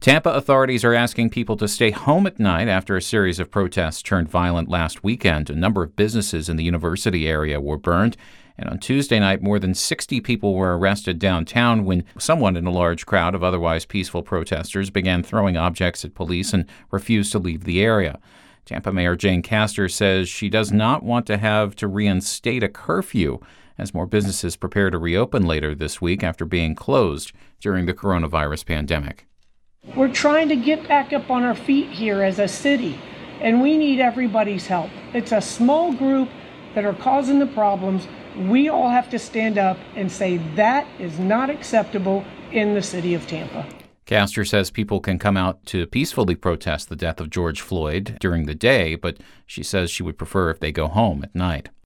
Tampa authorities are asking people to stay home at night after a series of protests turned violent last weekend. A number of businesses in the university area were burned. And on Tuesday night, more than 60 people were arrested downtown when someone in a large crowd of otherwise peaceful protesters began throwing objects at police and refused to leave the area. Tampa Mayor Jane Castor says she does not want to have to reinstate a curfew as more businesses prepare to reopen later this week after being closed during the coronavirus pandemic. We're trying to get back up on our feet here as a city, and we need everybody's help. It's a small group that are causing the problems. We all have to stand up and say that is not acceptable in the city of Tampa. Castor says people can come out to peacefully protest the death of George Floyd during the day, but she says she would prefer if they go home at night.